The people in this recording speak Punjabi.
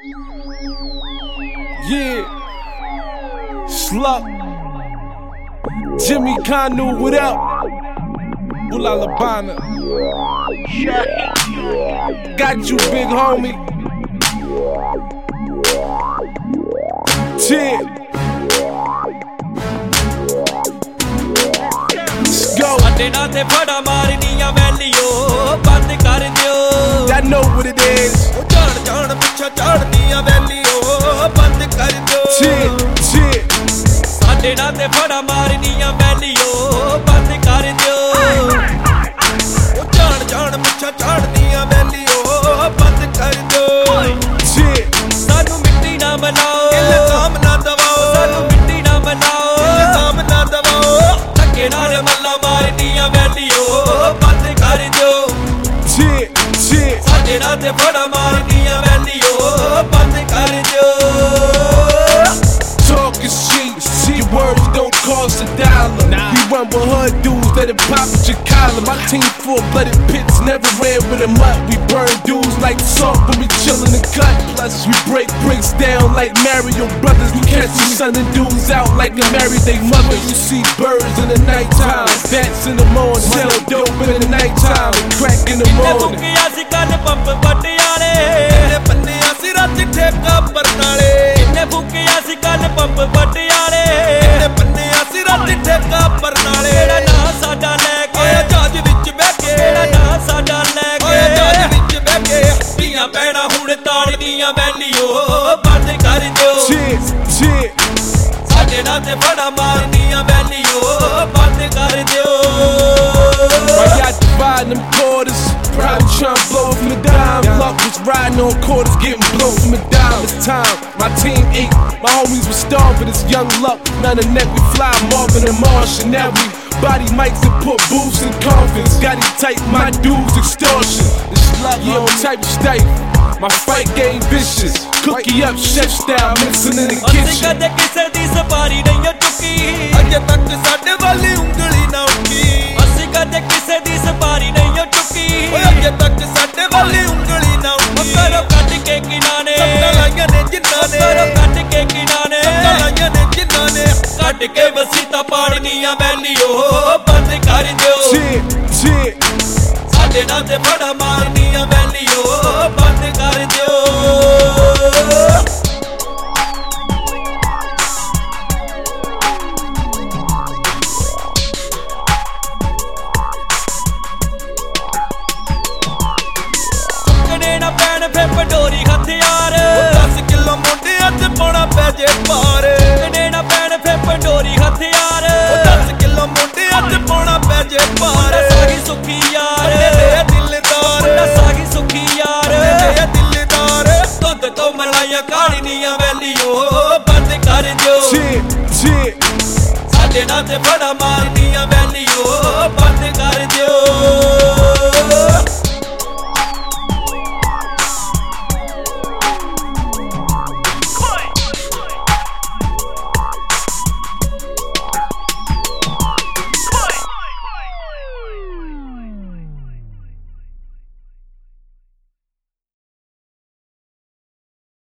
Yeah, Sluck, Jimmy Kanu, what up? Ula Labana. Got you, big homie. Chill. Let's go. Y'all know what it is. Chill, chill. ਸਾਡੇ ਨਾਲ ਤੇ ਫੜਾ ਮਾਰਨੀਆਂ ਵੈਲੀਓ ਬੰਦ ਕਰ ਦਿਓ ਉਹ ਜਾਣ ਜਾਣ ਪਿੱਛਾ ਝਾੜਨੀਆਂ ਵੈਲੀਓ ਬੰਦ ਕਰ ਦਿਓ ਸਾਨੂੰ ਮਿੱਟੀ ਨਾ ਬਣਾਓ ਇਲਜ਼ਾਮ ਨਾ ਦਵਾਓ ਸਾਨੂੰ ਮਿੱਟੀ ਨਾ ਬਣਾਓ ਇਲਜ਼ਾਮ ਨਾ ਦਵਾਓ ਧੱਕੇ ਨਾਲ ਮੱਲਾ ਮਾਰਨੀਆਂ ਵੈਲੀਓ ਬੰਦ ਕਰ ਦਿਓ ਸਾਡੇ ਨਾਲ ਤੇ ਫੜਾ ਮਾਰਨੀਆਂ ਵੈਲੀਓ ਬੰਦ ਕਰ ਦਿਓ Talking shit, see words don't cost a dollar. We run with hood dudes, let it pop at your collar. My team full-blooded pits, never ran with them up. We burn dudes like salt when we chillin' the cut. Plus we break bricks down like Mario Brothers. We catch some sunning dudes out like they married they mother. You see birds in the nighttime, bats in the morning, sell dope in the nighttime, and crack in the morning. Pump ਪਟਿਆਲੇ ਇਹਨੇ ਬੰਨੇ ਅਸੀਂ ਰਾਤ ਠੇਕਾ ਬਰਨਾਲੇ ਜਿਹੜਾ ਨਾਂ ਸਾਡਾ ਲੈ ਕੇ ਓਏ ਜਹਾਜ਼ ਵਿੱਚ ਬਹਿ ਕੇ ਜਿਹੜਾ ਨਾਂ ਸਾਡਾ ਲੈ ਕੇ ਓਏ ਜਹਾਜ਼ ਵਿੱਚ ਬਹਿ ਕੇ ਧੀਆਂ ਭੈਣਾਂ ਹੁਣ ਤਾੜਦੀਆਂ ਵੈਲੀਓ ਬੰਦ ਕਰ ਦਿਓ ਸਾਡੇ ਨਾਲ ਤੇ ਫੜਾ ਮਾਰਨੀਆਂ ਵੈਲੀਓ ਬੰਦ ਕਰ ਦਿਓ Why y'all dividing them quarters? Probably tryna blow from a dime. Luck was riding on quarters, getting blown from a dime. It's time, my team ate, my homies were starving. It's young Luck, none of that. We fly Marvin and Martian. Now we body mics and put boots in coffins. Got it tight, my dudes extortion. It's Luck, yeah, I'm type of style. My fight game vicious. Cookie up, chef style, mixing in the kitchen. ਅਸੀਂ ਕਦੇ ਕਿਸੇ ਦੀ ਸਵਾਰੀ ਨਹੀਂ ਚੁੱਕੀ ਅਜੇ ਤੱਕ ਸਾਡੇ ਵਾਲੀ ਉਂਗਲੀ ਨਾ ਉੱਠੀ ਅਸੀਂ ਕਦੇ ਕਿਸੇ ਦੀ ਸਵਾਰੀ ਨਹੀਂ ਚੁੱਕੀ ਓਏ ਅਜੇ ਤੱਕ ਸਾਡੇ ਵਾਲੀ ਉਂਗਲੀ ਨਾ ਉੱਠੀ ਕਰੋ ਕੱਟ ਕੇ ਕਿਨਾਰੇ ਸੱਟਾਂ ਲਾਈਆਂ ਨੇ ਜਿਨ੍ਹਾਂ ਨੇ ਕਰੋ ਕੱਟ ਕੇ ਕਿਨਾਰੇ ਸੱਟਾਂ ਲਾਈਆਂ ਨੇ ਜਿਨ੍ਹਾਂ ਨੇ ਕੱਟ ਕੇ ਵਸੀਤਾ ਪਾੜਨੀਆਂ ਵੈਲੀਓ ਬੰਦ ਕਰ ਦਿਓ ਸਾਡੇ ਨਾਲ ਤੇ ਫੜਾ ਮਾਰਨੀਆਂ ਵੈਲੀਓ ਬੰਦ ਕਰ ਦਿਓ ਪਟੋਰੀ ਹਥਿਆਰ 10 ਕਿਲੋ ਮੁੰਡਿਆਂ ਤੇ ਪਾਉਣਾ ਪੈ ਜੇ ਪਾਰ ਕਨੇ ਨਾ ਪੈਣ ਫੇ ਪਟੋਰੀ ਹਥਿਆਰ 10 ਕਿਲੋ ਮੁੰਡਿਆਂ ਤੇ ਪਾਉਣਾ ਪੈ ਜੇ ਪਾਰ ਸਾਗੀ ਸੁਖੀ ਯਾਰ ਦੇ ਦਿਲਦਾਰ ਸਾਗੀ ਸੁਖੀ ਯਾਰ ਦੇ ਦਿਲਦਾਰ ਦੁੱਧ ਤੋਂ ਮਲਾਈਆਂ ਕਾੜਨੀਆਂ ਵੈਲੀਓ ਬੰਦ ਕਰ ਦਿਓ ਸਾਡੇ ਨਾਲ ਤੇ ਫੜਾ ਮਾਰਨੀਆਂ